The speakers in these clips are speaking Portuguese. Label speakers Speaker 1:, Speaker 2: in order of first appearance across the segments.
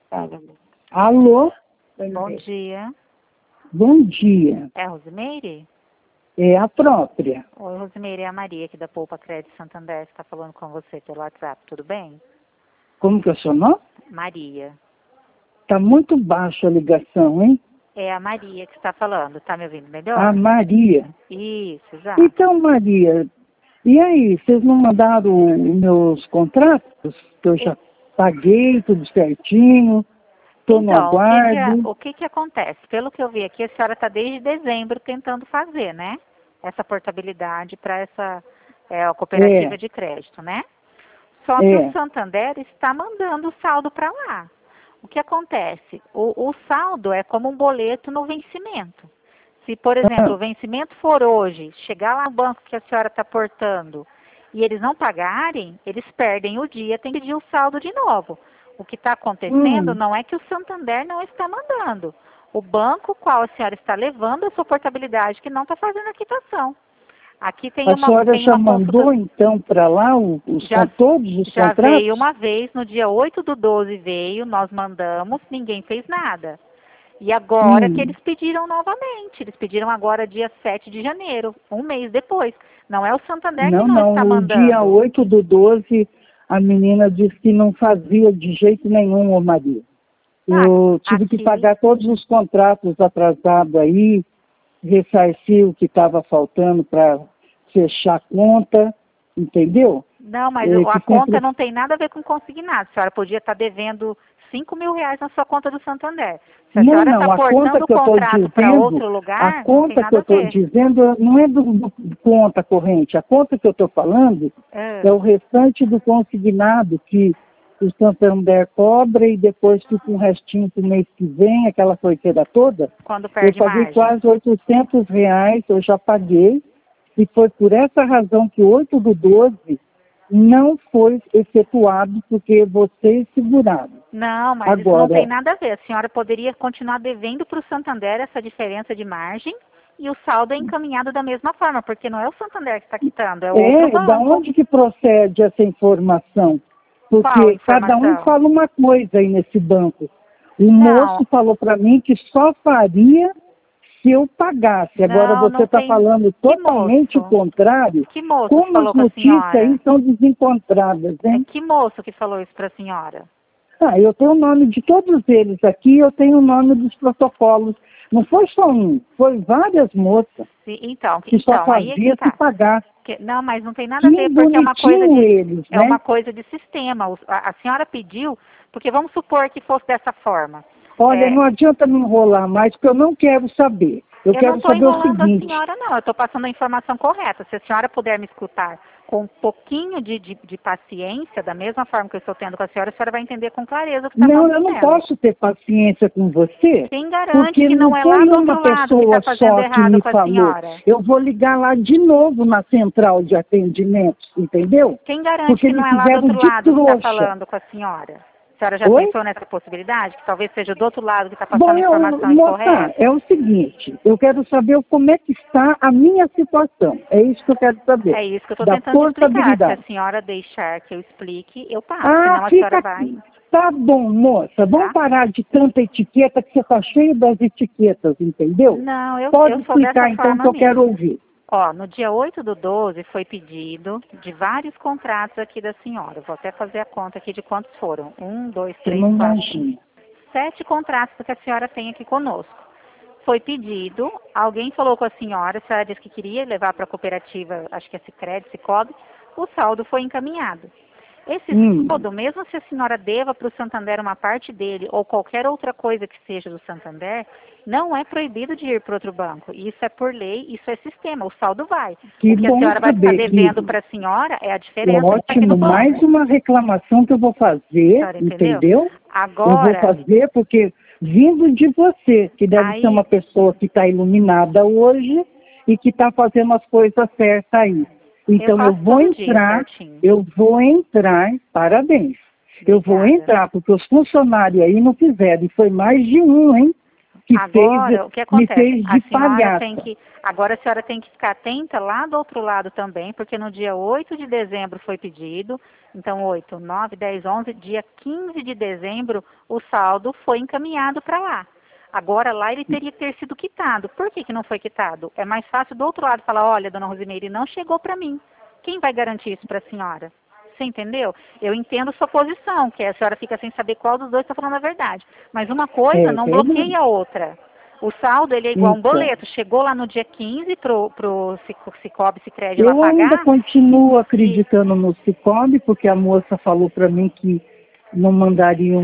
Speaker 1: Alô?
Speaker 2: Bom dia.
Speaker 1: Bom dia.
Speaker 2: É a Rosimeire?
Speaker 1: É a própria.
Speaker 2: Oi, Rosimeire, é a Maria aqui da Poupa Crédito Santander. Está falando com você pelo WhatsApp, tudo bem?
Speaker 1: Como que é o seu nome?
Speaker 2: Maria.
Speaker 1: Tá muito baixa a ligação, hein?
Speaker 2: É a Maria que está falando. Tá me ouvindo melhor?
Speaker 1: A Maria.
Speaker 2: Isso, exato.
Speaker 1: Então, Maria, e aí, vocês não mandaram os meus contratos? Que eu já paguei tudo certinho, estou no
Speaker 2: Então,
Speaker 1: aguardo.
Speaker 2: o que que acontece? Pelo que eu vi aqui, a senhora está desde dezembro tentando fazer, né? Essa portabilidade para essa a cooperativa de crédito, né? Só que o Santander está mandando o saldo para lá. O que acontece? O saldo é como um boleto no vencimento. Se, por exemplo, o vencimento for hoje, chegar lá no banco que a senhora está portando e eles não pagarem, eles perdem o dia, tem que pedir o saldo de novo. O que está acontecendo não é que o Santander não está mandando. O banco qual a senhora está levando a sua portabilidade que não está fazendo a quitação. Aqui tem
Speaker 1: a senhora já mandou, então, para lá todos os
Speaker 2: já
Speaker 1: contratos?
Speaker 2: Veio uma vez, no dia 8/12 veio, nós mandamos, ninguém fez nada. E agora que eles pediram novamente, eles pediram agora dia 7 de janeiro, um mês depois. Não é o Santander que não está mandando.
Speaker 1: No dia 8/12, a menina disse que não fazia de jeito nenhum, ô Maria. Eu tive que pagar todos os contratos atrasados aí, ressarcir o que estava faltando para fechar a conta, entendeu?
Speaker 2: Não, mas a conta não tem nada a ver com consignado. A senhora podia estar devendo R$5.000 na sua conta do Santander. Se a senhora está portando o contrato para outro lugar,
Speaker 1: a conta que eu estou dizendo não é do conta corrente. A conta que eu estou falando é o restante do consignado que o Santander cobra e depois fica um restinho para o mês que vem, aquela coiseira toda.
Speaker 2: Quando perde
Speaker 1: eu paguei
Speaker 2: margem.
Speaker 1: quase R$800, eu já paguei, e foi por essa razão que o 8/12 não foi efetuado, porque vocês seguraram.
Speaker 2: Não, mas agora, isso não tem nada a ver. A senhora poderia continuar devendo para o Santander essa diferença de margem e o saldo é encaminhado da mesma forma, porque não é o Santander que está quitando, é o outro banco.
Speaker 1: Da onde que procede essa informação? Porque cada um fala uma coisa aí nesse banco. O moço falou para mim que só faria se eu pagasse. Agora você está falando totalmente o contrário.
Speaker 2: Que moço
Speaker 1: Como
Speaker 2: falou
Speaker 1: as notícias aí são desencontradas, hein?
Speaker 2: Que moço que falou isso para a senhora?
Speaker 1: Eu tenho o nome de todos eles aqui, eu tenho o nome dos protocolos. Não foi só um, foi várias moças que só fazia se pagar.
Speaker 2: Não, mas não tem nada a ver, porque é uma coisa de sistema. A senhora pediu, porque vamos supor que fosse dessa forma.
Speaker 1: Olha, não adianta me enrolar mais, porque eu não quero saber. Eu quero saber o seguinte.
Speaker 2: Eu não estou enrolando a senhora, não. Eu estou passando a informação correta. Se a senhora puder me escutar com um pouquinho de paciência, da mesma forma que eu estou tendo com a senhora vai entender com clareza o que está acontecendo.
Speaker 1: Não, eu não posso ter paciência com você.
Speaker 2: Quem garante que não é lá do outro lado que está fazendo errado com a senhora?
Speaker 1: Eu vou ligar lá de novo na central de atendimentos, entendeu?
Speaker 2: Quem garante que não é lá do outro lado que está falando com a senhora? A senhora já pensou nessa possibilidade? Que talvez seja do outro lado que está passando a informação incorreta?
Speaker 1: É o seguinte, eu quero saber como é que está a minha situação. É isso que eu quero saber.
Speaker 2: É isso que eu estou tentando explicar. Se a senhora deixar que eu explique, eu passo. Senão a senhora vai...
Speaker 1: Tá bom, moça. Vamos parar de tanta etiqueta, que você está cheio das etiquetas, entendeu?
Speaker 2: Não, eu
Speaker 1: Pode
Speaker 2: sou dessa
Speaker 1: explicar, então, que eu quero ouvir.
Speaker 2: No dia 8/12 foi pedido de vários contratos aqui da senhora. Vou até fazer a conta aqui de quantos foram. 1, 2, 3, 4, 5, 7 contratos que a senhora tem aqui conosco. Foi pedido, alguém falou com a senhora disse que queria levar para a cooperativa, acho que é Sicredi, Cicobi, o saldo foi encaminhado. Esse saldo, mesmo se a senhora deva para o Santander uma parte dele ou qualquer outra coisa que seja do Santander, não é proibido de ir para outro banco. Isso é por lei, isso é sistema, o saldo vai. O que a senhora vai estar devendo para a senhora é a diferença.
Speaker 1: Ótimo, mais uma reclamação que eu vou fazer, entendeu?
Speaker 2: Agora,
Speaker 1: eu vou fazer porque vindo de você, que deve ser uma pessoa que está iluminada hoje e que está fazendo as coisas certas aí. Então eu vou entrar, parabéns. Obrigada. Eu vou entrar, porque os funcionários aí não fizeram, e foi mais de um, hein? que
Speaker 2: agora, o que
Speaker 1: me
Speaker 2: acontece?
Speaker 1: fez de palhaça.
Speaker 2: Agora a senhora tem que ficar atenta lá do outro lado também, porque no dia 8 de dezembro foi pedido, então 8, 9, 10, 11, dia 15 de dezembro o saldo foi encaminhado para lá. Agora lá ele teria que ter sido quitado. Por que não foi quitado? É mais fácil do outro lado falar, olha, dona Rosimeire, não chegou para mim. Quem vai garantir isso para a senhora? Você entendeu? Eu entendo sua posição, que a senhora fica sem saber qual dos dois está falando a verdade. Mas uma coisa não bloqueia a outra. O saldo, ele é igual um boleto. Chegou lá no dia 15 pro Cicobi, Sicredi lá pagar.
Speaker 1: Eu ainda continuo acreditando no Cicobi, porque a moça falou para mim que não mandariam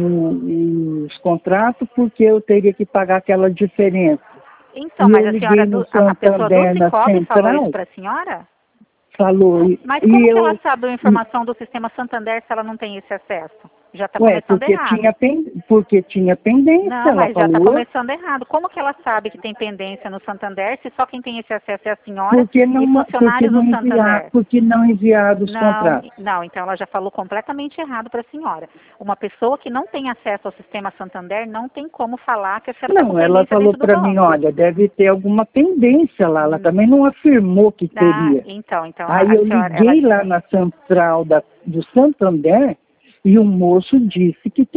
Speaker 1: os contratos, porque eu teria que pagar aquela diferença.
Speaker 2: Então, mas a pessoa do Cicobi falou isso para a senhora?
Speaker 1: Falou.
Speaker 2: Mas como que ela sabe a informação do sistema Santander se ela não tem esse acesso? Já está começando errado.
Speaker 1: Porque tinha pendência.
Speaker 2: Não, mas já está começando errado. Como que ela sabe que tem pendência no Santander se só quem tem esse acesso é a senhora e funcionários do Santander?
Speaker 1: Porque não enviaram os contratos.
Speaker 2: Não, então ela já falou completamente errado para a senhora. Uma pessoa que não tem acesso ao sistema Santander não tem como falar que a senhora está com pendência.
Speaker 1: Não, ela falou para mim, olha, deve ter alguma pendência lá. Ela também não afirmou que teria.
Speaker 2: Então
Speaker 1: aí eu liguei lá na central do Santander e o moço disse que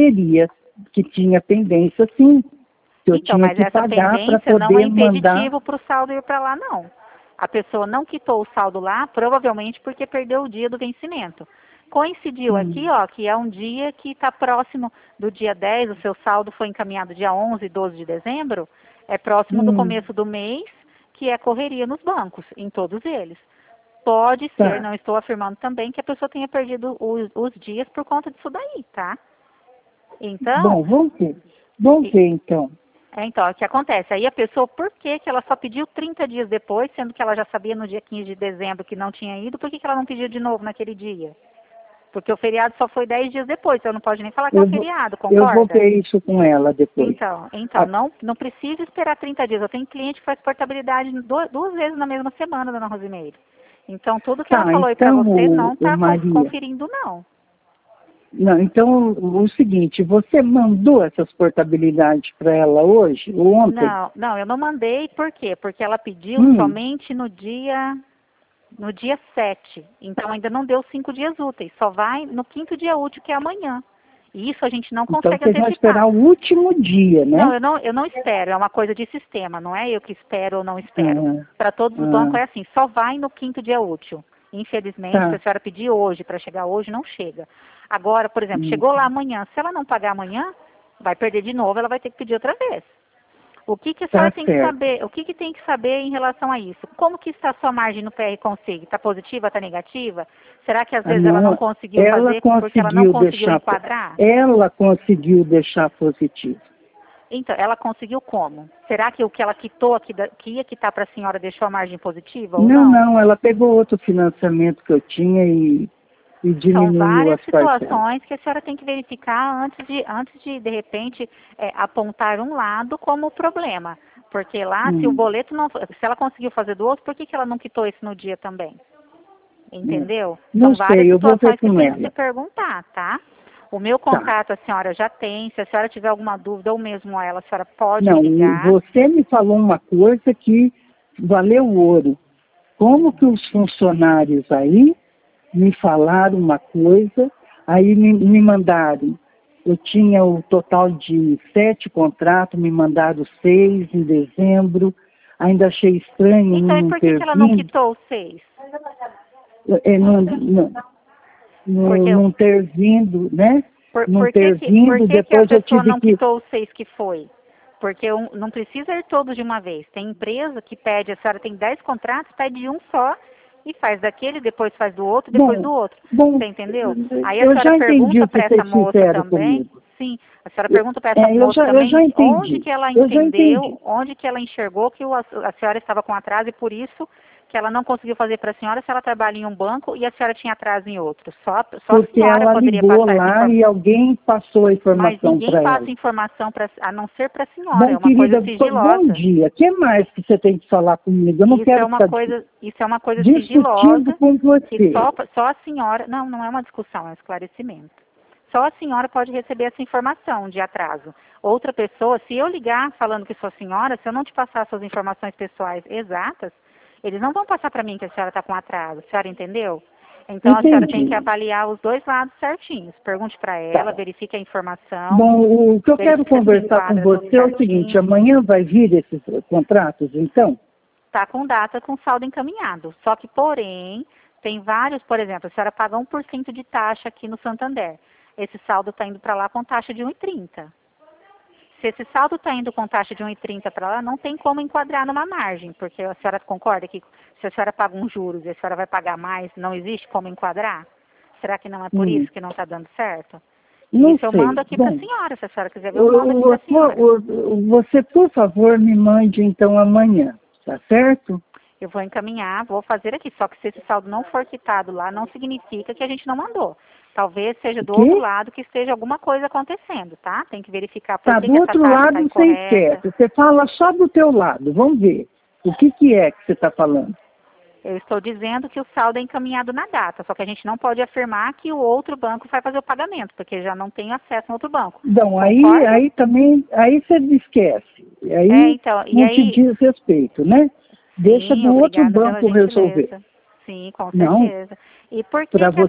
Speaker 1: tinha pendência sim. Que eu tinha que pagar para poder
Speaker 2: não é impeditivo para o saldo ir para lá, não. A pessoa não quitou o saldo lá, provavelmente porque perdeu o dia do vencimento. Coincidiu aqui, ó, que é um dia que está próximo do dia 10, o seu saldo foi encaminhado dia 11, 12 de dezembro, é próximo do começo do mês, que é correria nos bancos, em todos eles. Pode ser, não estou afirmando também, que a pessoa tenha perdido os dias por conta disso daí, tá? Então...
Speaker 1: Bom, vamos ver então.
Speaker 2: Então, o que acontece? Aí a pessoa, por que ela só pediu 30 dias depois, sendo que ela já sabia no dia 15 de dezembro que não tinha ido, por que ela não pediu de novo naquele dia? Porque o feriado só foi 10 dias depois, então não pode nem falar que é um feriado, concorda?
Speaker 1: Eu vou ver isso com ela depois.
Speaker 2: Então não precisa esperar 30 dias. Eu tenho cliente que faz portabilidade duas vezes na mesma semana, dona Rosimeire. Então, tudo que ela falou aí para você não está conferindo, não.
Speaker 1: Não, então, o seguinte, você mandou essas portabilidades para ela hoje, ou ontem?
Speaker 2: Não, eu não mandei, por quê? Porque ela pediu somente no dia 7. Então, ainda não deu 5 dias úteis, só vai no 5º dia útil, que é amanhã. E isso a gente não consegue antecipar.
Speaker 1: Então, você vai esperar o último dia, né?
Speaker 2: Não, eu não espero, é uma coisa de sistema, não é eu que espero ou não espero. Para todos os bancos é assim, só vai no 5º dia útil. Infelizmente, se a senhora pedir hoje, para chegar hoje, não chega. Agora, por exemplo, chegou lá amanhã, se ela não pagar amanhã, vai perder de novo, ela vai ter que pedir outra vez. O que a senhora tem que saber? O que tem que saber em relação a isso? Como que está a sua margem no PR Consig? Está positiva, está negativa? Será que às vezes ela não conseguiu fazer porque ela não conseguiu enquadrar?
Speaker 1: Ela conseguiu deixar positivo.
Speaker 2: Então, ela conseguiu como? Será que o que ela quitou, que ia quitar para a senhora, deixou a margem positiva ou não?
Speaker 1: Não, ela pegou outro financiamento que eu tinha e diminuiu.
Speaker 2: São várias situações que a senhora tem que verificar antes de repente, apontar um lado como problema. Porque lá, se o boleto não... Se ela conseguiu fazer do outro, por que ela não quitou esse no dia também? Entendeu?
Speaker 1: Não
Speaker 2: São várias
Speaker 1: sei, eu vou ver
Speaker 2: situações que
Speaker 1: com
Speaker 2: tem
Speaker 1: ela.
Speaker 2: que se perguntar, tá? O meu contato a senhora já tem. Se a senhora tiver alguma dúvida ou mesmo ela, a senhora pode ligar.
Speaker 1: Não, você me falou uma coisa que valeu ouro. Como que os funcionários aí me falaram uma coisa, aí me mandaram. Eu tinha o total de 7 contratos, me mandaram 6 em dezembro. Ainda achei estranho
Speaker 2: então,
Speaker 1: não
Speaker 2: por
Speaker 1: ter
Speaker 2: que ela não quitou os 6?
Speaker 1: Não ter vindo, né?
Speaker 2: Por que a pessoa não quitou os 6 que foi? Porque não precisa ir todos de uma vez. Tem empresa que pede, a senhora tem 10 contratos, pede um só e faz daquele, depois faz do outro, depois do outro. Você entendeu? Aí a senhora pergunta para essa moça também.
Speaker 1: Comigo.
Speaker 2: Sim, a senhora pergunta para essa moça também onde que ela entendeu, onde que ela enxergou que a senhora estava com atraso e por isso que ela não conseguiu fazer para a senhora se ela trabalha em um banco e a senhora tinha atraso em outro. Só a senhora
Speaker 1: ela
Speaker 2: poderia
Speaker 1: ligou
Speaker 2: passar
Speaker 1: lá e alguém passou a informação para ela.
Speaker 2: Mas ninguém passa informação a não ser para a senhora. É uma coisa sigilosa.
Speaker 1: Bom dia. O que mais que você tem que falar comigo? Eu não quero
Speaker 2: isso é uma coisa sigilosa
Speaker 1: com você.
Speaker 2: que só a senhora... Não é uma discussão, é um esclarecimento. Só a senhora pode receber essa informação de atraso. Outra pessoa, se eu ligar falando que sou a senhora, se eu não te passar suas informações pessoais exatas, eles não vão passar para mim que a senhora está com atraso. A senhora entendeu? Então, a senhora tem que avaliar os dois lados certinhos. Pergunte para ela, verifique a informação.
Speaker 1: Bom, o que eu quero conversar com você é o seguinte, amanhã vai vir esses contratos, então?
Speaker 2: Está com data com saldo encaminhado. Só que, porém, tem vários, por exemplo, a senhora paga 1% de taxa aqui no Santander. Esse saldo está indo para lá com taxa de 1,30. Se esse saldo está indo com taxa de 1,30 para lá, não tem como enquadrar numa margem, porque a senhora concorda que se a senhora paga uns juros e a senhora vai pagar mais, não existe como enquadrar? Será que não é por isso que não está dando certo?
Speaker 1: Não
Speaker 2: Isso eu
Speaker 1: sei.
Speaker 2: mando aqui para a senhora, se a senhora quiser ver, eu mando aqui para a senhora.
Speaker 1: Você, por favor, me mande então amanhã, tá certo?
Speaker 2: Eu vou encaminhar, vou fazer aqui, só que se esse saldo não for quitado lá, não significa que a gente não mandou. Talvez seja do outro lado que esteja alguma coisa acontecendo, tá? Tem que verificar por que
Speaker 1: do outro lado você esquece. Você fala só do teu lado. Vamos ver. O que é que você está falando?
Speaker 2: Eu estou dizendo que o saldo é encaminhado na data, só que a gente não pode afirmar que o outro banco vai fazer o pagamento, porque já não tem acesso no outro banco.
Speaker 1: Não, aí também, aí você esquece. Aí
Speaker 2: então,
Speaker 1: não te diz respeito, né? Deixa do outro banco resolver.
Speaker 2: Sim, com certeza.
Speaker 1: Não,
Speaker 2: e por que a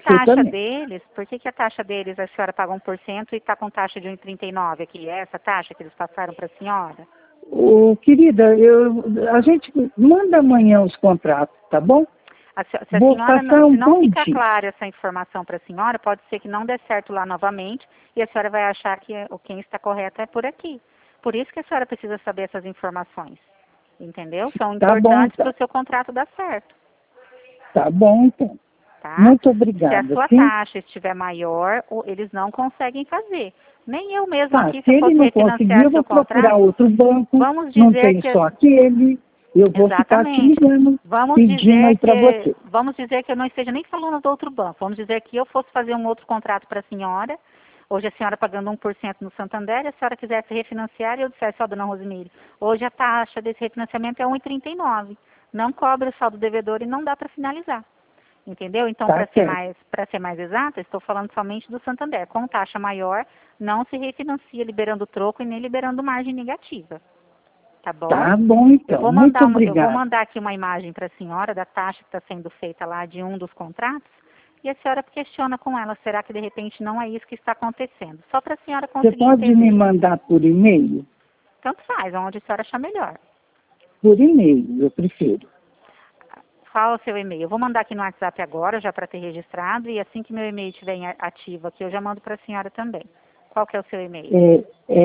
Speaker 2: taxa deles, a senhora paga 1% e está com taxa de 1,39 aqui? É essa taxa que eles passaram para a senhora?
Speaker 1: Querida, a gente manda amanhã os contratos, tá bom?
Speaker 2: Se não ficar clara essa informação para a senhora, pode ser que não dê certo lá novamente e a senhora vai achar que quem está correto é por aqui. Por isso que a senhora precisa saber essas informações. Entendeu? São importantes para o seu contrato dar certo.
Speaker 1: Tá bom, então.
Speaker 2: Tá?
Speaker 1: Muito obrigada.
Speaker 2: Se a sua taxa estiver maior, eles não conseguem fazer. Nem eu mesmo aqui,
Speaker 1: se ele não conseguir, eu vou procurar outro banco. Vamos dizer não tem só aquele. Eu vou ficar te ligando, pedindo aí para você.
Speaker 2: Vamos dizer que eu não esteja nem falando do outro banco. Vamos dizer que eu fosse fazer um outro contrato para a senhora. Hoje a senhora pagando 1% no Santander, a senhora quisesse refinanciar e eu dissesse, dona Rosemary, hoje a taxa desse refinanciamento é 1,39. Não cobra o saldo devedor e não dá para finalizar. Entendeu? Então, para ser mais exata, estou falando somente do Santander. Com taxa maior, não se refinancia liberando troco e nem liberando margem negativa. Tá bom?
Speaker 1: Tá bom, então. Muito obrigada.
Speaker 2: Eu vou mandar aqui uma imagem para a senhora da taxa que está sendo feita lá de um dos contratos. E a senhora questiona com ela, será que de repente não é isso que está acontecendo? Só para a senhora conseguir entender.
Speaker 1: Você pode me mandar por e-mail?
Speaker 2: Tanto faz, onde a senhora achar melhor.
Speaker 1: Por e-mail, eu prefiro.
Speaker 2: Fala o seu e-mail. Eu vou mandar aqui no WhatsApp agora, já para ter registrado, e assim que meu e-mail estiver ativo aqui, eu já mando para a senhora também. Qual que é o seu e-mail?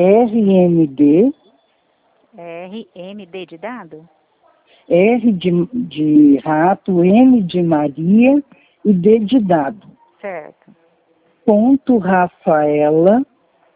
Speaker 1: RMD.
Speaker 2: RMD de dado?
Speaker 1: R de rato, M de Maria e D de dado.
Speaker 2: Certo.
Speaker 1: Ponto Rafaela.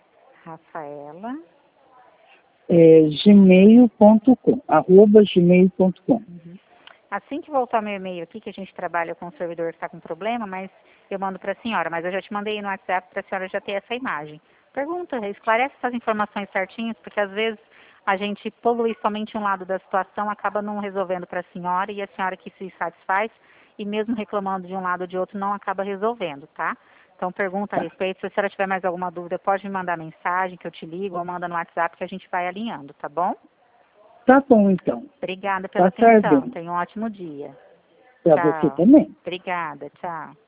Speaker 1: gmail.com, @gmail.com.
Speaker 2: Uhum. Assim que voltar meu e-mail aqui, que a gente trabalha com um servidor que está com problema, mas eu mando para a senhora. Mas eu já te mandei no WhatsApp para a senhora já ter essa imagem. Pergunta, esclarece essas informações certinhas, porque às vezes a gente polui somente um lado da situação, acaba não resolvendo para a senhora e a senhora que se satisfaz e mesmo reclamando de um lado ou de outro não acaba resolvendo, tá? Então pergunta a respeito, se a senhora tiver mais alguma dúvida, pode me mandar mensagem que eu te ligo ou manda no WhatsApp que a gente vai alinhando, tá bom?
Speaker 1: Tá bom, então.
Speaker 2: Obrigada pela atenção. Tenha um ótimo dia.
Speaker 1: Para você também.
Speaker 2: Obrigada. Tchau.